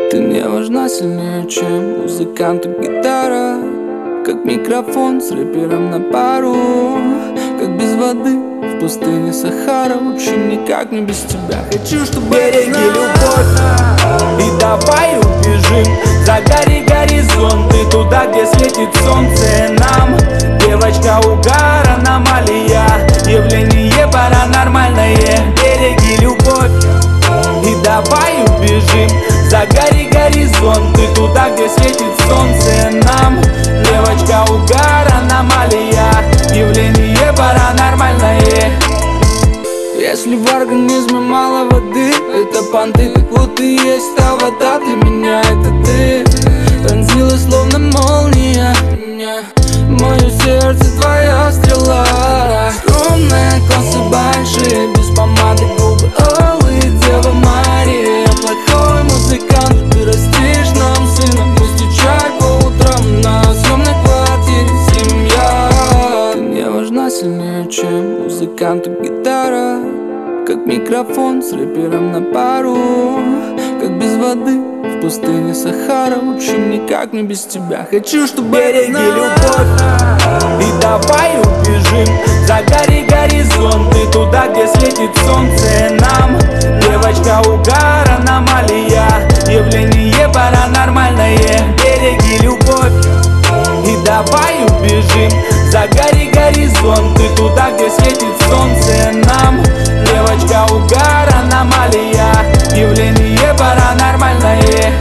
Ты мне важна сильнее, чем музыкант и гитара, как микрофон с рэпером на пару, как без воды в пустыне Сахара. Очень никак не без тебя. Хочу, чтобы береги любовь и давай убежим за горизонты, туда, где светит солнце нам. Девочка, угар, аномалия, явление паранормальное. Береги любовь и давай убежим за горизонты, туда, где светит солнце нам. Девочка, угар, аномалия, явление паранормальное. Если в организме мало воды, это понты, так вот и есть та вода. Для меня это ты пронзила словно молния мое сердце, твоя стрела. Скромные косы большие, без помады губы алые, Дева Мария. Плохой музыкант, ты растишь нам сына, мы встречай по утрам на съемной квартире семья. Ты мне важна сильнее, чем музыкант и гитара, как микрофон с рэпером на пару, как без воды в пустыне Сахара. Очень никак не без тебя. Хочу, чтобы береги любовь и давай убежим за горизонты, туда, где светит солнце нам. Девочка, угар, аномалия, явление паранормальное. Береги любовь и давай убежим за горизонты, туда, где светит солнце нам. Девочка, угар, аномалия, явление паранормальное.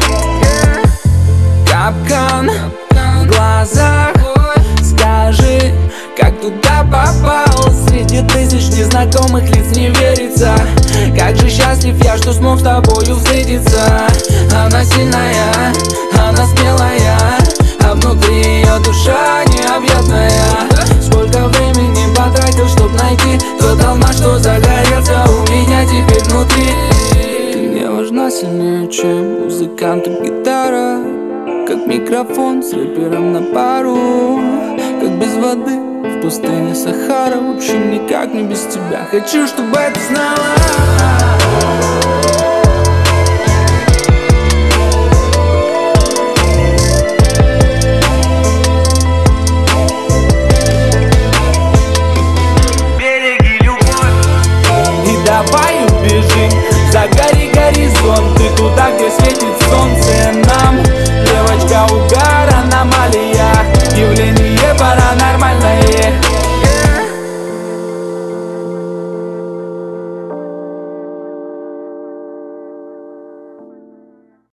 Капкан в глазах, скажи, как туда попал? Среди тысяч незнакомых лиц не верится. Как же счастлив я, что смог с тобою встретиться. Она сильная, она смелая, а внутри ее душа необъятная. Сколько времени потратил, чтоб найти тот алмаз, что загорелся у меня теперь внутри. Ты мне важна сильнее, чем музыкант и гитара, как микрофон с рэпером на пару, как без воды в пустыне Сахара. Очень никак не без тебя. Хочу, чтобы ты знала.